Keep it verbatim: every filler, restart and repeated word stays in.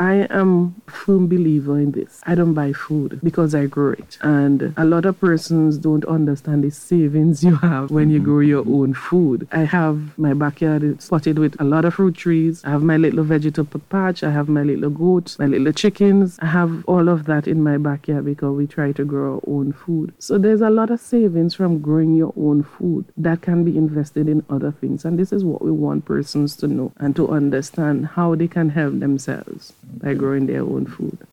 I am a firm believer in this. I don't buy food because I grow it. And a lot of persons don't understand the savings you have when you grow your own food. I have my backyard spotted with a lot of fruit trees. I have my little vegetable patch. I have my little goats, my little chickens. I have all of that in my backyard because we try to grow our own food. So there's a lot of savings from growing your own food that can be invested in other things. And this is what we want persons to know and to understand how they can help themselves by growing their own food.